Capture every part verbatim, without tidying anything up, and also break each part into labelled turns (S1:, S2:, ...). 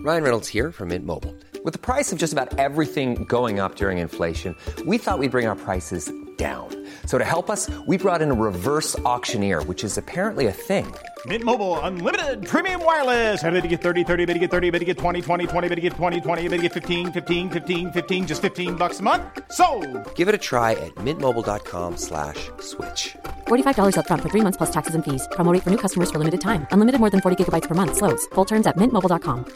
S1: Ryan Reynolds here from Mint Mobile. With the price of just about everything going up during inflation, we thought we'd bring our prices down. So to help us, we brought in a reverse auctioneer, which is apparently a thing.
S2: Mint Mobile Unlimited Premium Wireless. How to get thirty, thirty, how to get thirty, how to get twenty, twenty, twenty, how to get twenty, twenty, how to get fifteen, fifteen, fifteen, fifteen, just fifteen bucks a month? Sold!
S1: Give it a try at mintmobile.com slash switch.
S3: forty-five dollars up front for three months plus taxes and fees. Promo rate for new customers for limited time. Unlimited more than forty gigabytes per month. Slows full terms at mint mobile dot com.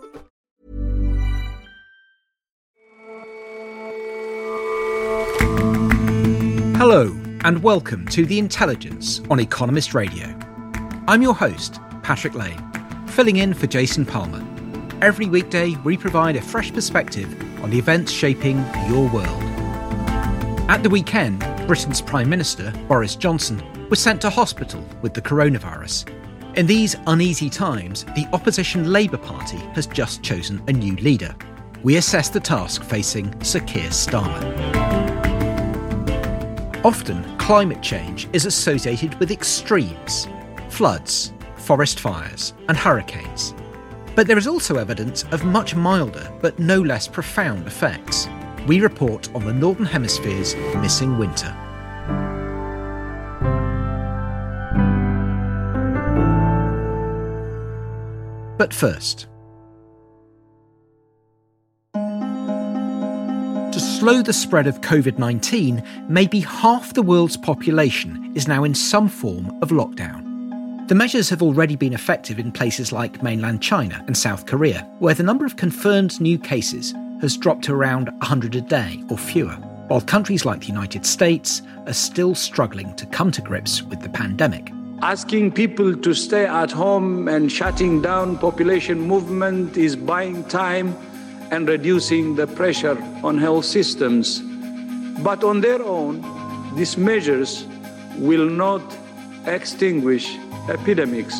S4: Hello, and welcome to The Intelligence on Economist Radio. I'm your host, Patrick Lane, filling in for Jason Palmer. Every weekday, we provide a fresh perspective on the events shaping your world. At the weekend, Britain's Prime Minister, Boris Johnson, was sent to hospital with the coronavirus. In these uneasy times, the opposition Labour Party has just chosen a new leader. We assess the task facing Sir Keir Starmer. Often, climate change is associated with extremes, floods, forest fires, and hurricanes. But there is also evidence of much milder but no less profound effects. We report on the Northern Hemisphere's missing winter. But first, to slow the spread of covid nineteen, maybe half the world's population is now in some form of lockdown. The measures have already been effective in places like mainland China and South Korea, where the number of confirmed new cases has dropped to around one hundred a day or fewer, while countries like the United States are still struggling to come to grips with the pandemic.
S5: Asking people to stay at home and shutting down population movement is buying time and reducing the pressure on health systems. But on their own, these measures will not extinguish epidemics.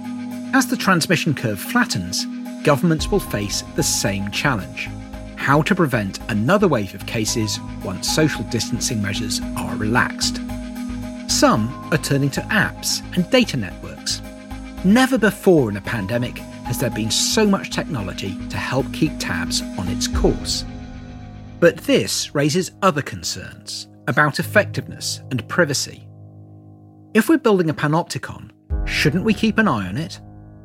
S4: As the transmission curve flattens, governments will face the same challenge: how to prevent another wave of cases once social distancing measures are relaxed. Some are turning to apps and data networks. Never before in a pandemic has there been so much technology to help keep tabs on its course. But this raises other concerns about effectiveness and privacy. If we're building a panopticon, shouldn't we keep an eye on it?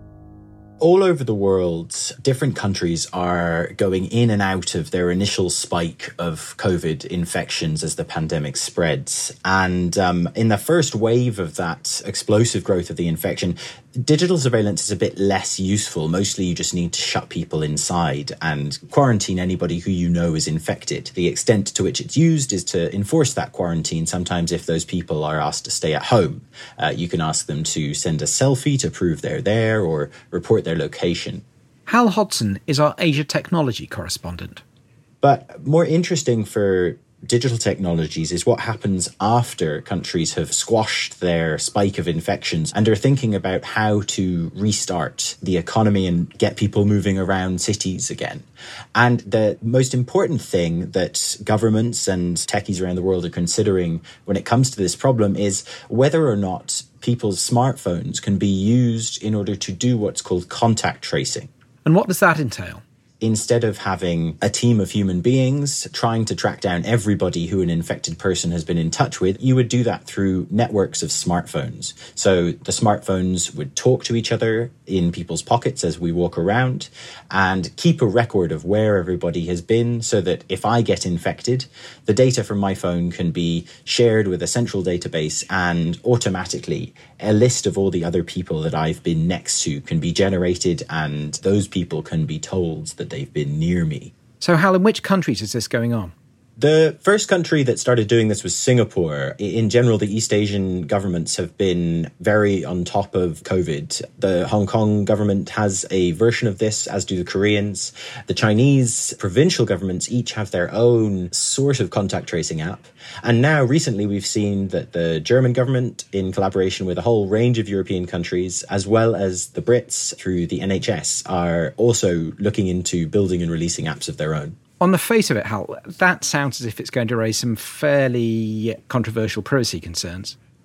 S6: All over the world, different countries are going in and out of their initial spike of COVID infections as the pandemic spreads. And um, in the first wave of that explosive growth of the infection, digital surveillance is a bit less useful. Mostly you just need to shut people inside and quarantine anybody who you know is infected. The extent to which it's used is to enforce that quarantine. Sometimes if those people are asked to stay at home, uh, you can ask them to send a selfie to prove they're there or report their location.
S4: Hal Hodson is our Asia technology correspondent.
S6: But more interesting for digital technologies is what happens after countries have squashed their spike of infections and are thinking about how to restart the economy and get people moving around cities again. And the most important thing that governments and techies around the world are considering when it comes to this problem is whether or not people's smartphones can be used in order to do what's called contact tracing.
S4: And what does that entail?
S6: Instead of having a team of human beings trying to track down everybody who an infected person has been in touch with, you would do that through networks of smartphones. So the smartphones would talk to each other in people's pockets as we walk around and keep a record of where everybody has been so that if I get infected, the data from my phone can be shared with a central database and automatically a list of all the other people that I've been next to can be generated and those people can be told that they've been near me.
S4: So, Hal, in which countries is this going on?
S6: The first country that started doing this was Singapore. In general, the East Asian governments have been very on top of COVID. The Hong Kong government has a version of this, as do the Koreans. The Chinese provincial governments each have their own sort of contact tracing app. And now, recently, we've seen that the German government, in collaboration with a whole range of European countries, as well as the Brits through the N H S, are also looking into building and releasing apps of their own.
S4: On the face of it, Hal, that sounds as if it's going to raise some fairly controversial privacy concerns.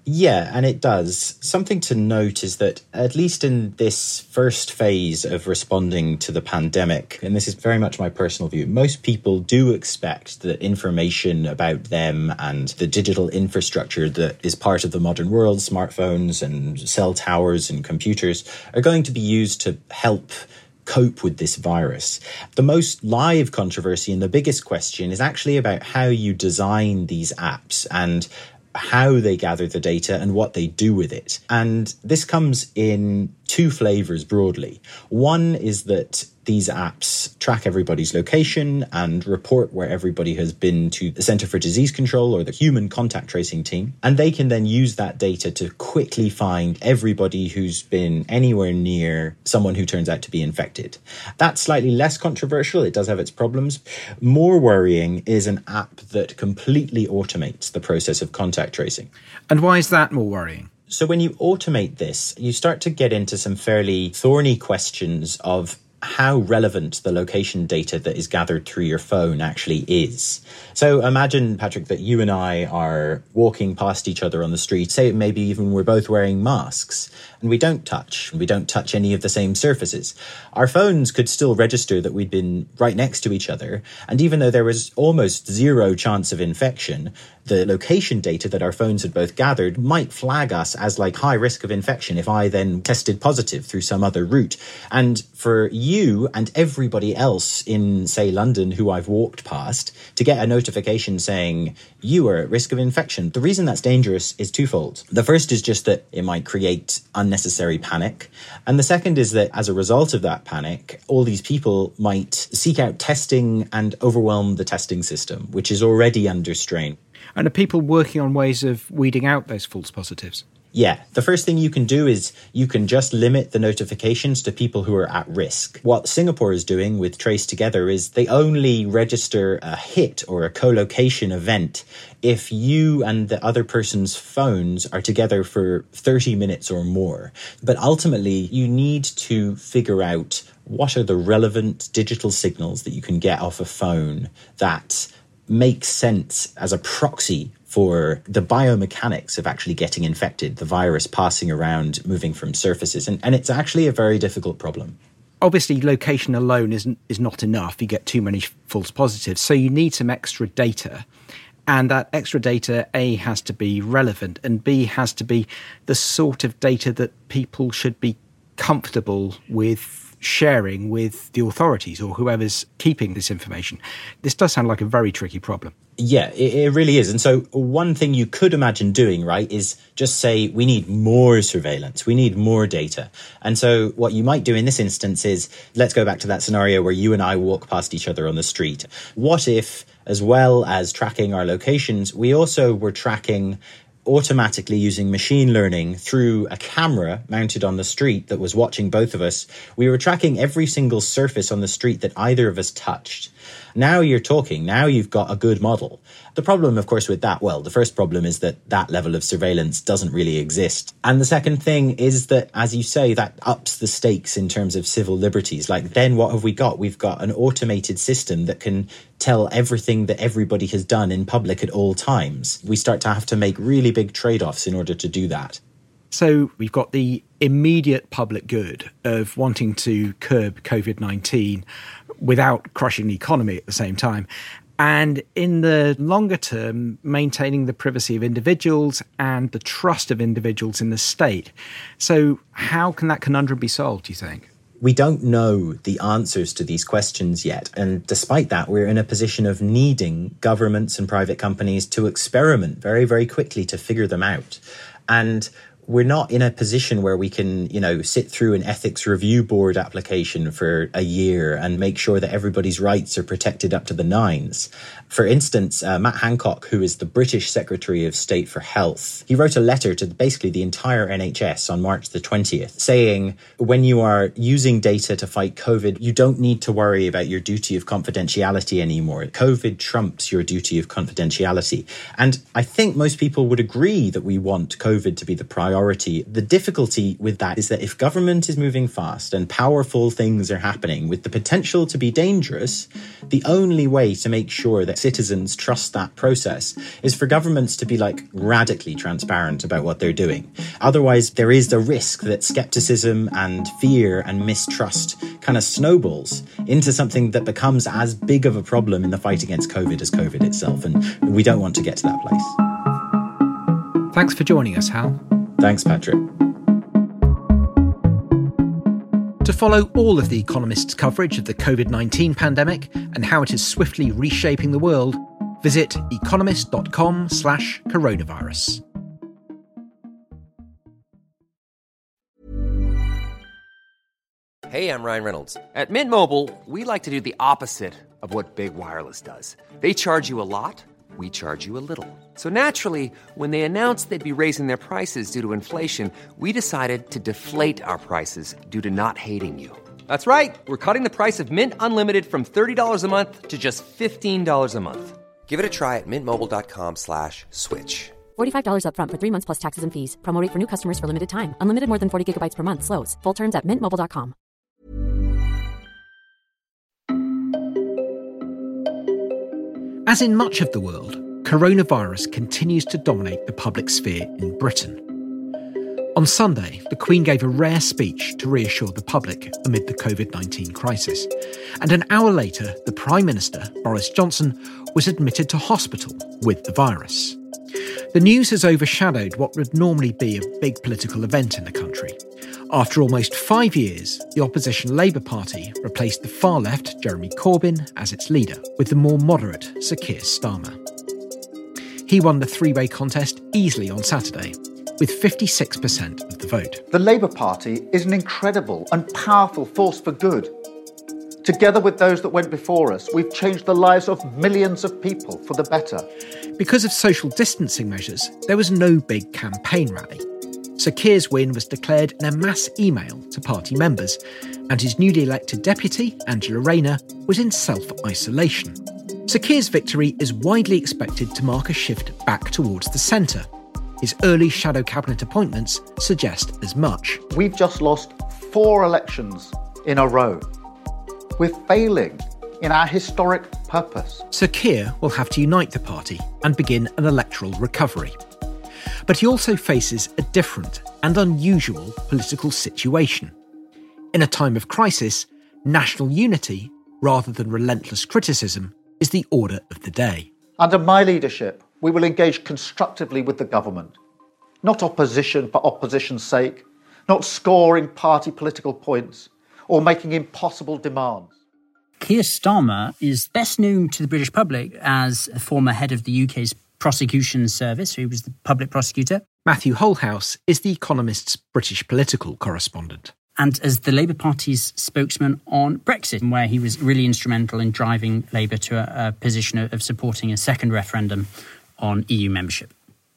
S6: Yeah, and it does. Something to note is that at least in this first phase of responding to the pandemic, and this is very much my personal view, most people do expect that information about them and the digital infrastructure that is part of the modern world, smartphones and cell towers and computers, are going to be used to help cope with this virus. The most live controversy and the biggest question is actually about how you design these apps and how they gather the data and what they do with it. And this comes in two flavors broadly. One is that these apps track everybody's location and report where everybody has been to the Centre for Disease Control or the human contact tracing team. And they can then use that data to quickly find everybody who's been anywhere near someone who turns out to be infected. That's slightly less controversial. It does have its problems. More worrying is an app that completely automates the process of contact tracing.
S4: And why is that more worrying?
S6: So when you automate this, you start to get into some fairly thorny questions of how relevant the location data that is gathered through your phone actually is. So imagine, Patrick, that you and I are walking past each other on the street, say maybe even we're both wearing masks, and we don't touch, we don't touch any of the same surfaces. Our phones could still register that we'd been right next to each other, and even though there was almost zero chance of infection, the location data that our phones had both gathered might flag us as like high risk of infection if I then tested positive through some other route. And for you and everybody else in, say, London who I've walked past to get a notification saying you are at risk of infection, the reason that's dangerous is twofold. The first is just that it might create unnecessary panic. And the second is that as a result of that panic, all these people might seek out testing and overwhelm the testing system, which is already under strain.
S4: And are people working on ways of weeding out those false positives?
S6: Yeah, the first thing you can do is you can just limit the notifications to people who are at risk. What Singapore is doing with Trace Together is they only register a hit or a co-location event if you and the other person's phones are together for thirty minutes or more. But ultimately, you need to figure out what are the relevant digital signals that you can get off a phone that makes sense as a proxy for the biomechanics of actually getting infected, the virus passing around, moving from surfaces. And, and it's actually a very difficult problem.
S4: Obviously, location alone isn't is not enough. You get too many false positives. So you need some extra data. And that extra data, A, has to be relevant, and B, has to be the sort of data that people should be comfortable with sharing with the authorities or whoever's keeping this information. This does sound like a very tricky problem.
S6: Yeah, it, it really is. And so one thing you could imagine doing, right, is just say we need more surveillance, we need more data. And so what you might do in this instance is, let's go back to that scenario where you and I walk past each other on the street. What if, as well as tracking our locations, we also were tracking automatically using machine learning through a camera mounted on the street that was watching both of us? We were tracking every single surface on the street that either of us touched. Now you're talking, now you've got a good model. The problem, of course, with that, well, the first problem is that that level of surveillance doesn't really exist. And the second thing is that, as you say, that ups the stakes in terms of civil liberties. Like, then what have we got? We've got an automated system that can tell everything that everybody has done in public at all times. We start to have to make really big trade-offs in order to do that.
S4: So we've got the immediate public good of wanting to curb COVID nineteen without crushing the economy at the same time. And in the longer term, maintaining the privacy of individuals and the trust of individuals in the state. So how can that conundrum be solved, do you think?
S6: We don't know the answers to these questions yet. And despite that, we're in a position of needing governments and private companies to experiment very, very quickly to figure them out. And we're not in a position where we can, you know, sit through an ethics review board application for a year and make sure that everybody's rights are protected up to the nines. For instance, uh, Matt Hancock, who is the British Secretary of State for Health, he wrote a letter to basically the entire N H S on March the twentieth, saying, when you are using data to fight COVID, you don't need to worry about your duty of confidentiality anymore. COVID trumps your duty of confidentiality. And I think most people would agree that we want COVID to be the priority priority. The difficulty with that is that if government is moving fast and powerful things are happening with the potential to be dangerous, the only way to make sure that citizens trust that process is for governments to be like radically transparent about what they're doing. Otherwise, there is the risk that skepticism and fear and mistrust kind of snowballs into something that becomes as big of a problem in the fight against COVID as COVID itself. And we don't want to get to that place.
S4: Thanks for joining us, Hal.
S6: Thanks, Patrick.
S4: To follow all of The Economist's coverage of the COVID nineteen pandemic and how it is swiftly reshaping the world, visit economist.com slash coronavirus.
S1: Hey, I'm Ryan Reynolds. At Mint Mobile, we like to do the opposite of what Big Wireless does. They charge you a lot, we charge you a little. So naturally, when they announced they'd be raising their prices due to inflation, we decided to deflate our prices due to not hating you. That's right. We're cutting the price of Mint Unlimited from thirty dollars a month to just fifteen dollars a month. Give it a try at mintmobile.com slash switch.
S3: forty-five dollars up front for three months plus taxes and fees. Promo rate for new customers for limited time. Unlimited more than forty gigabytes per month. Slows full terms at mint mobile dot com.
S4: As in much of the world, coronavirus continues to dominate the public sphere in Britain. On Sunday, the Queen gave a rare speech to reassure the public amid the COVID nineteen crisis. And an hour later, the Prime Minister, Boris Johnson, was admitted to hospital with the virus. The news has overshadowed what would normally be a big political event in the country. After almost five years, the opposition Labour Party replaced the far-left Jeremy Corbyn as its leader, with the more moderate Sir Keir Starmer. He won the three-way contest easily on Saturday, with fifty-six percent of the vote.
S7: The Labour Party is an incredible and powerful force for good. Together with those that went before us, we've changed the lives of millions of people for the better.
S4: Because of social distancing measures, there was no big campaign rally. Sir Keir's win was declared in a mass email to party members, and his newly elected deputy, Angela Rayner, was in self-isolation. Sir Keir's victory is widely expected to mark a shift back towards the centre. His early shadow cabinet appointments suggest as much.
S7: We've just lost four elections in a row. We're failing in our historic purpose.
S4: Sir Keir will have to unite the party and begin an electoral recovery. But he also faces a different and unusual political situation. In a time of crisis, national unity, rather than relentless criticism, is the order of the day.
S7: Under my leadership, we will engage constructively with the government. Not opposition for opposition's sake, not scoring party political points, or making impossible demands.
S8: Keir Starmer is best known to the British public as a former head of the U K's prosecution service, who was the public prosecutor.
S4: Matthew Holhouse is The Economist's British political correspondent.
S8: And as the Labour Party's spokesman on Brexit, where he was really instrumental in driving Labour to a, a position of supporting a second referendum on E U membership.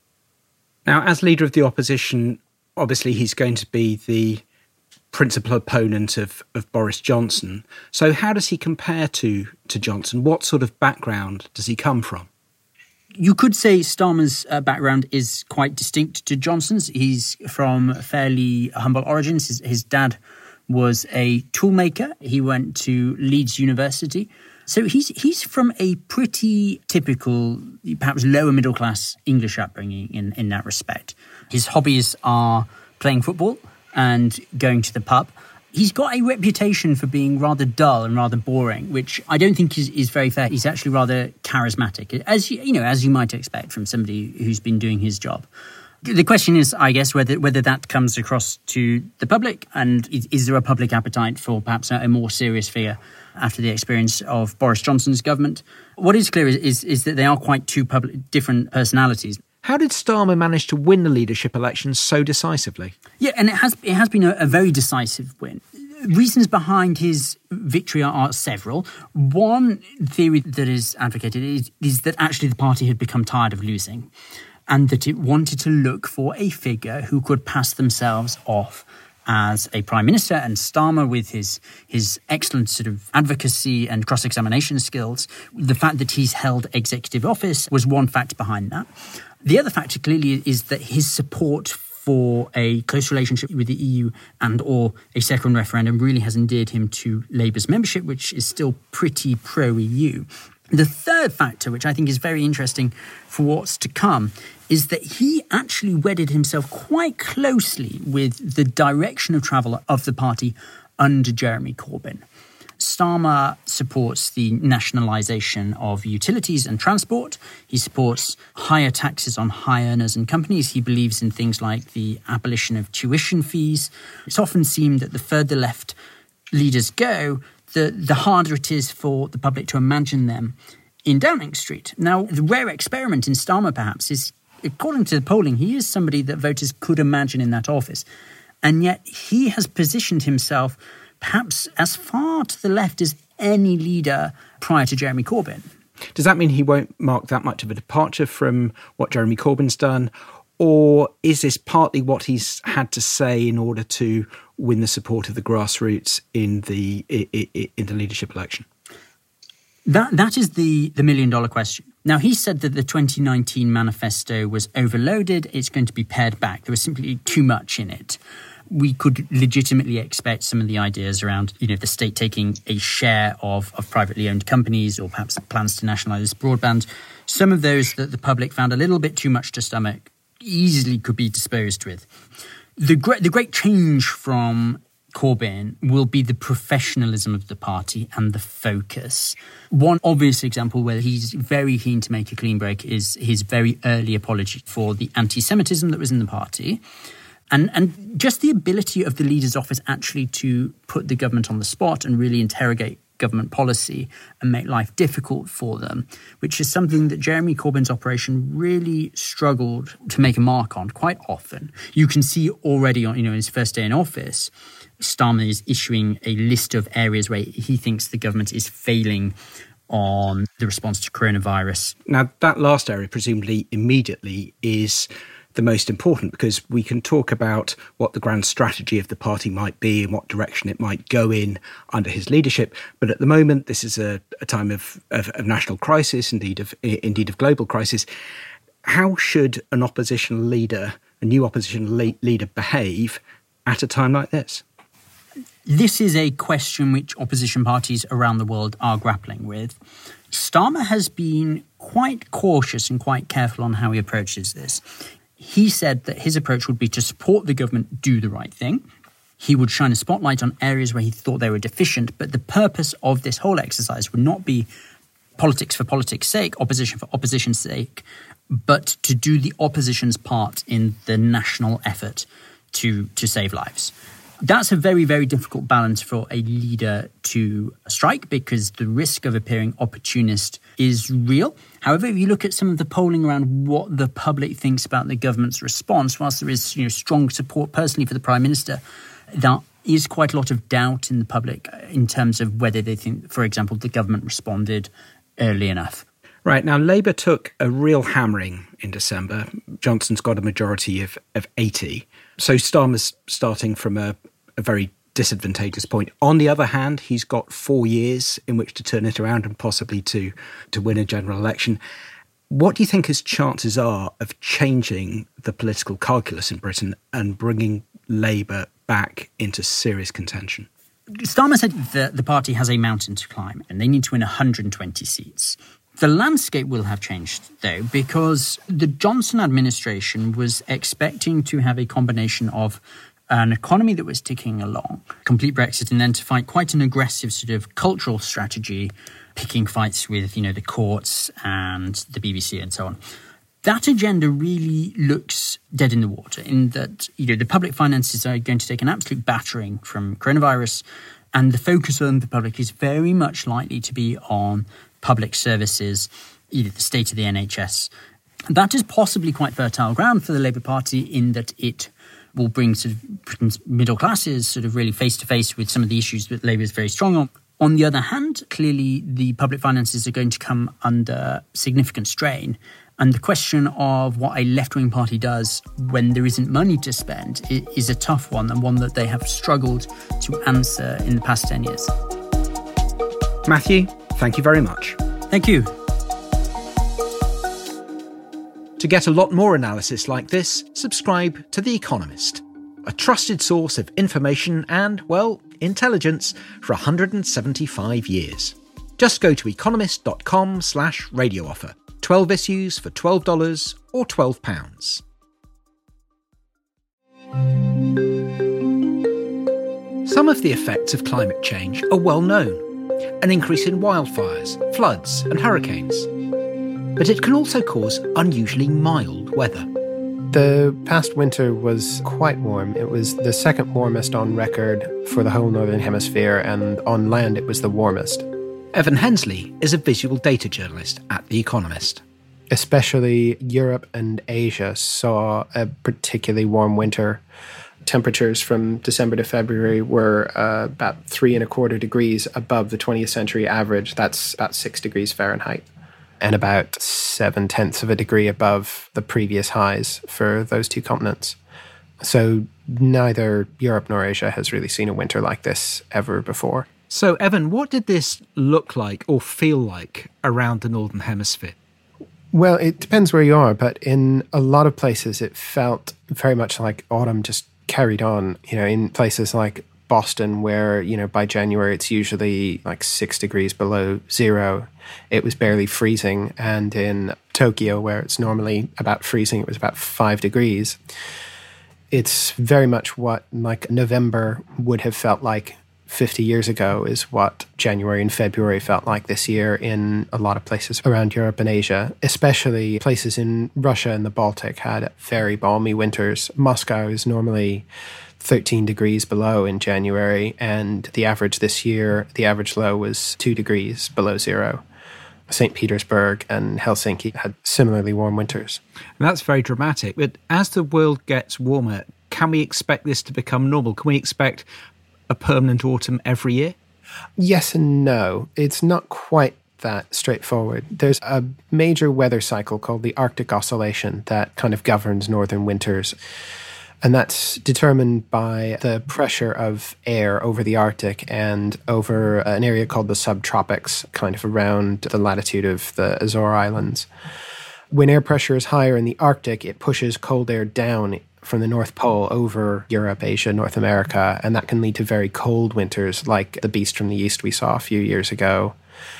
S4: Now, as leader of the opposition, obviously he's going to be the principal opponent of, of Boris Johnson. So how does he compare to, to Johnson? What sort of background does he come from?
S8: You could say Starmer's uh, background is quite distinct to Johnson's. He's from fairly humble origins. His, his dad was a toolmaker. He went to Leeds University. So he's he's from a pretty typical, perhaps lower middle class English upbringing in, in that respect. His hobbies are playing football and going to the pub. He's got a reputation for being rather dull and rather boring, which I don't think is, is very fair. He's actually rather charismatic, as you, you know, as you might expect from somebody who's been doing his job. The question is, I guess, whether whether that comes across to the public, and is, is there a public appetite for perhaps a, a more serious figure after the experience of Boris Johnson's government? What is clear is, is, is that they are quite two public, different personalities.
S4: How did Starmer manage to win the leadership election so decisively?
S8: Yeah, and it has it has been a, a very decisive win. Reasons behind his victory are, are several. One theory that is advocated is, is that actually the party had become tired of losing, and that it wanted to look for a figure who could pass themselves off as a prime minister. And Starmer, with his his excellent sort of advocacy and cross-examination skills, the fact that he's held executive office was one factor behind that. The other factor clearly is that his support for a close relationship with the E U and or a second referendum really has endeared him to Labour's membership, which is still pretty pro-E U. The third factor, which I think is very interesting for what's to come, is that he actually wedded himself quite closely with the direction of travel of the party under Jeremy Corbyn. Starmer supports the nationalisation of utilities and transport. He supports higher taxes on high earners and companies. He believes in things like the abolition of tuition fees. It's often seemed that the further left leaders go, the, the harder it is for the public to imagine them in Downing Street. Now, the rare experiment in Starmer, perhaps, is, according to the polling, he is somebody that voters could imagine in that office. And yet he has positioned himself perhaps as far to the left as any leader prior to Jeremy Corbyn.
S4: Does that mean he won't mark that much of a departure from what Jeremy Corbyn's done? Or is this partly what he's had to say in order to win the support of the grassroots in the in the leadership election?
S8: That That is the, the million-dollar question. Now, he said that the twenty nineteen manifesto was overloaded. It's going to be pared back. There was simply too much in it. We could legitimately expect some of the ideas around, you know, the state taking a share of, of privately owned companies or perhaps plans to nationalise broadband. Some of those that the public found a little bit too much to stomach easily could be disposed with. The great, the great change from Corbyn will be the professionalism of the party and the focus. One obvious example where he's very keen to make a clean break is his very early apology for the anti-Semitism that was in the party. And and just the ability of the leader's office actually to put the government on the spot and really interrogate government policy and make life difficult for them, which is something that Jeremy Corbyn's operation really struggled to make a mark on quite often. You can see already on, you know, in his first day in office, Starmer is issuing a list of areas where he thinks the government is failing on the response to coronavirus.
S4: Now, that last area, presumably immediately, is the most important, because we can talk about what the grand strategy of the party might be and what direction it might go in under his leadership. But at the moment, this is a, a time of, of, of national crisis, indeed of indeed of global crisis. How should an opposition leader, a new opposition le- leader, behave at a time like this?
S8: This is a question which opposition parties around the world are grappling with. Starmer has been quite cautious and quite careful on how he approaches this. He said that his approach would be to support the government do the right thing. He would shine a spotlight on areas where he thought they were deficient, but the purpose of this whole exercise would not be politics for politics' sake, opposition for opposition's sake, but to do the opposition's part in the national effort to, to save lives. That's a very, very difficult balance for a leader to strike because the risk of appearing opportunist is real. However, if you look at some of the polling around what the public thinks about the government's response, whilst there is, you know, strong support personally for the Prime Minister, there is quite a lot of doubt in the public in terms of whether they think, for example, the government responded early enough.
S4: Right. Now, Labour took a real hammering in December. Johnson's got a majority of, of eighty. So Starmer's starting from a, a very disadvantageous point. On the other hand, he's got four years in which to turn it around and possibly to, to win a general election. What do you think his chances are of changing the political calculus in Britain and bringing Labour back into serious contention?
S8: Starmer said that the party has a mountain to climb and they need to win one hundred twenty seats. The landscape will have changed, though, because the Johnson administration was expecting to have a combination of an economy that was ticking along, complete Brexit, and then to fight quite an aggressive sort of cultural strategy, picking fights with, you know, the courts and the B B C and so on. That agenda really looks dead in the water in that, you know, the public finances are going to take an absolute battering from coronavirus, and the focus on the public is very much likely to be on public services, either the state of the N H S. That is possibly quite fertile ground for the Labour Party in that it will bring sort of Britain's middle classes sort of really face-to-face with some of the issues that Labour is very strong on. On the other hand, clearly the public finances are going to come under significant strain. And the question of what a left-wing party does when there isn't money to spend is a tough one, and one that they have struggled to answer in the past ten years.
S4: Matthew, thank you very much.
S8: Thank you.
S4: To get a lot more analysis like this, subscribe to The Economist, a trusted source of information and, well, intelligence for one hundred seventy-five years. Just go to economist.com slash radio offer. twelve issues for twelve dollars or twelve pounds. Some of the effects of climate change are well known. An increase in wildfires, floods and hurricanes. But it can also cause unusually mild weather.
S9: The past winter was quite warm. It was the second warmest on record for the whole Northern Hemisphere, and on land it was the warmest.
S4: Evan Hensley is a visual data journalist at The Economist.
S9: Especially Europe and Asia saw a particularly warm winter. Temperatures from December to February were uh, about three and a quarter degrees above the twentieth century average. That's about six degrees Fahrenheit. And about seven-tenths of a degree above the previous highs for those two continents. So neither Europe nor Asia has really seen a winter like this ever before.
S4: So, Evan, what did this look like or feel like around the Northern Hemisphere?
S9: Well, it depends where you are, but in a lot of places it felt very much like autumn just carried on. You know, in places like Boston, where, you know, by January it's usually like six degrees below zero, it was barely freezing. And in Tokyo, where it's normally about freezing, it was about five degrees. It's very much what like November would have felt like fifty years ago is what January and February felt like this year in a lot of places around Europe and Asia, especially places in Russia and the Baltic had very balmy winters. Moscow is normally thirteen degrees below in January, and the average this year, the average low was two degrees below zero. Saint Petersburg and Helsinki had similarly warm winters.
S4: And that's very dramatic. But as the world gets warmer, can we expect this to become normal? Can we expect a permanent autumn every year?
S9: Yes and no. It's not quite that straightforward. There's a major weather cycle called the Arctic Oscillation that kind of governs northern winters. And that's determined by the pressure of air over the Arctic and over an area called the subtropics, kind of around the latitude of the Azore Islands. When air pressure is higher in the Arctic, it pushes cold air down from the North Pole over Europe, Asia, North America, and that can lead to very cold winters like the Beast from the East we saw a few years ago,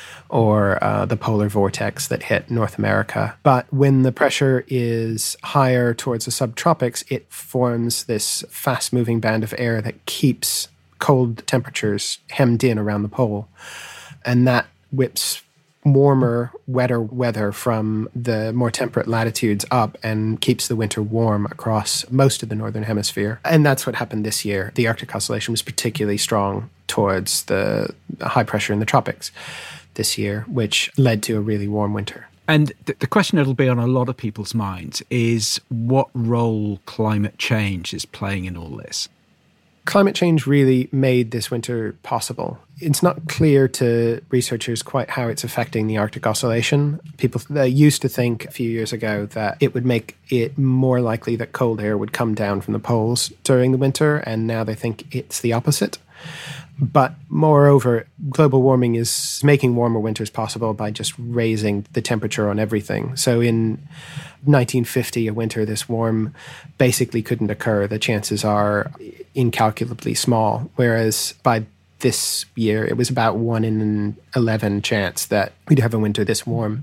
S9: or uh, the polar vortex that hit North America. But when the pressure is higher towards the subtropics, it forms this fast-moving band of air that keeps cold temperatures hemmed in around the pole. And that whips warmer, wetter weather from the more temperate latitudes up and keeps the winter warm across most of the Northern Hemisphere. And that's what happened this year. The Arctic Oscillation was particularly strong towards the high pressure in the tropics this year, which led to a really warm winter.
S4: And th- the question that'll be on a lot of people's minds is what role climate change is playing in all this?
S9: Climate change really made this winter possible. It's not clear to researchers quite how it's affecting the Arctic Oscillation. People they used to think a few years ago that it would make it more likely that cold air would come down from the poles during the winter, and now they think it's the opposite. But moreover, global warming is making warmer winters possible by just raising the temperature on everything. So in nineteen fifty, a winter this warm basically couldn't occur. The chances are incalculably small, whereas by this year, it was about one in eleven chance that we'd have a winter this warm.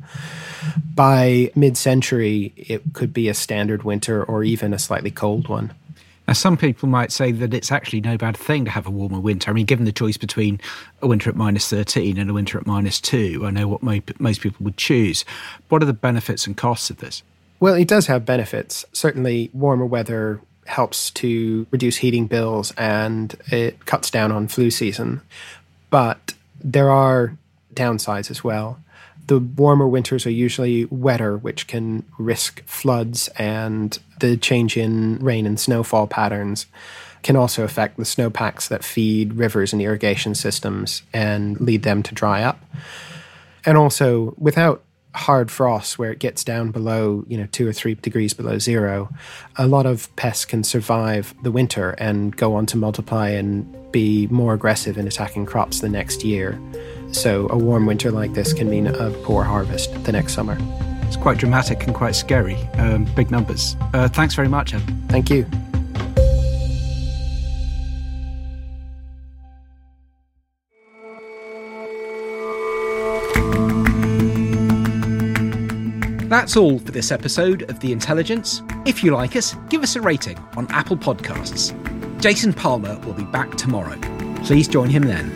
S9: By mid-century, it could be a standard winter or even a slightly cold one.
S4: Now, some people might say that it's actually no bad thing to have a warmer winter. I mean, given the choice between a winter at minus thirteen and a winter at minus two, I know what mo- most people would choose. What are the benefits and costs of this?
S9: Well, it does have benefits. Certainly, warmer weather helps to reduce heating bills and it cuts down on flu season. But there are downsides as well. The warmer winters are usually wetter, which can risk floods, and the change in rain and snowfall patterns can also affect the snowpacks that feed rivers and irrigation systems and lead them to dry up. And also, without hard frosts where it gets down below, you know, two or three degrees below zero, a lot of pests can survive the winter and go on to multiply and be more aggressive in attacking crops the next year. So a warm winter like this can mean a poor harvest the next summer.
S4: It's quite dramatic and quite scary. Um, big numbers. Uh, thanks very much, Ed.
S9: Thank you.
S4: That's all for this episode of The Intelligence. If you like us, give us a rating on Apple Podcasts. Jason Palmer will be back tomorrow. Please join him then.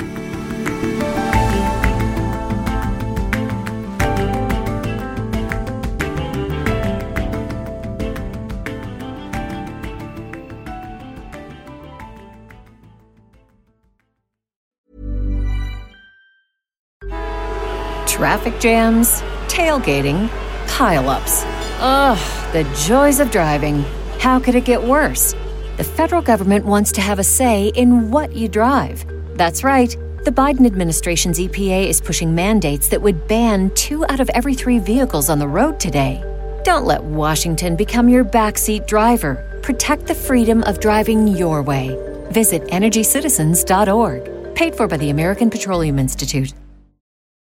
S10: Traffic jams, tailgating, pile-ups. Ugh, the joys of driving. How could it get worse? The federal government wants to have a say in what you drive. That's right. The Biden administration's E P A is pushing mandates that would ban two out of every three vehicles on the road today. Don't let Washington become your backseat driver. Protect the freedom of driving your way. Visit energy citizens dot org. Paid for by the American Petroleum Institute.